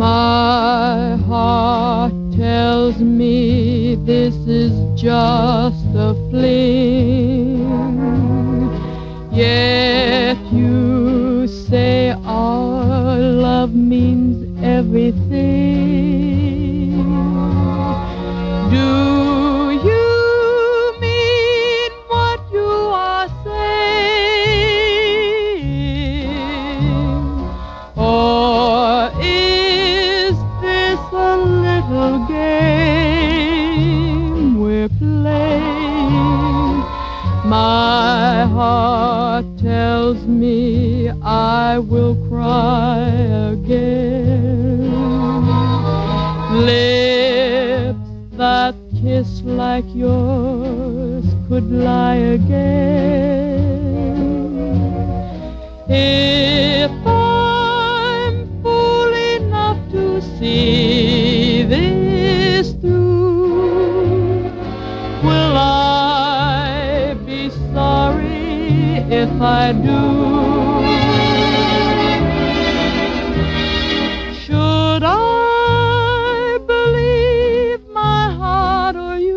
My heart tells me this is just a fling, yet you say our love means everything. Do you mean what you are saying, or is this a little game we're playing? My heart tells me I will cry again. Lips that kiss like yours could lie again. If I'm fool enough to see this through, will I be sorry if I do? Should I believe my heart or you?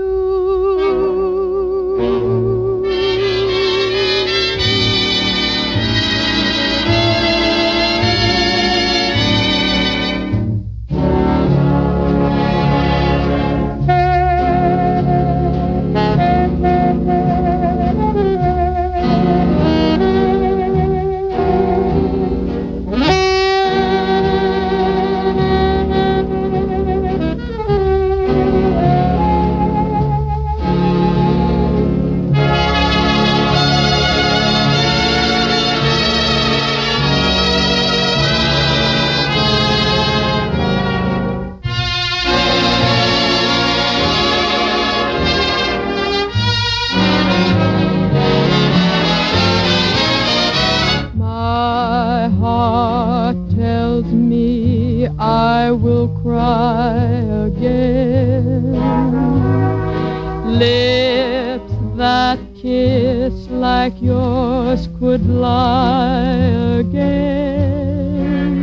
My heart tells me I will cry again. Lips that kiss like yours could lie again.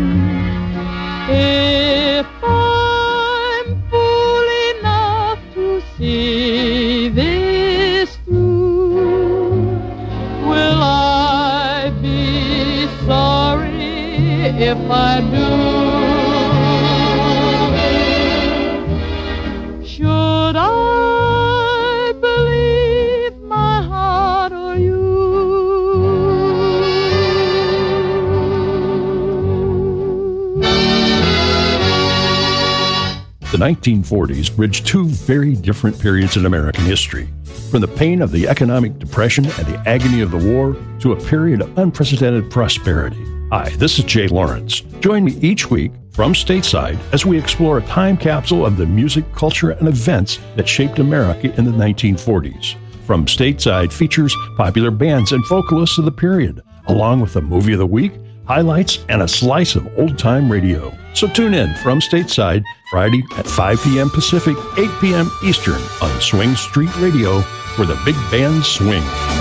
If I'm fool enough to see this through, will I be sorry if I do? Should I believe my heart or you? The 1940s bridged two very different periods in American history. From the pain of the economic depression and the agony of the war to a period of unprecedented prosperity. Hi, this is Jay Lawrence. Join me each week from stateside as we explore a time capsule of the music, culture, and events that shaped America in the 1940s. From stateside features popular bands and vocalists of the period, along with a movie of the week, highlights, and a slice of old-time radio. So tune in from stateside Friday at 5 p.m. Pacific, 8 p.m. Eastern on Swing Street Radio, where the big bands swing.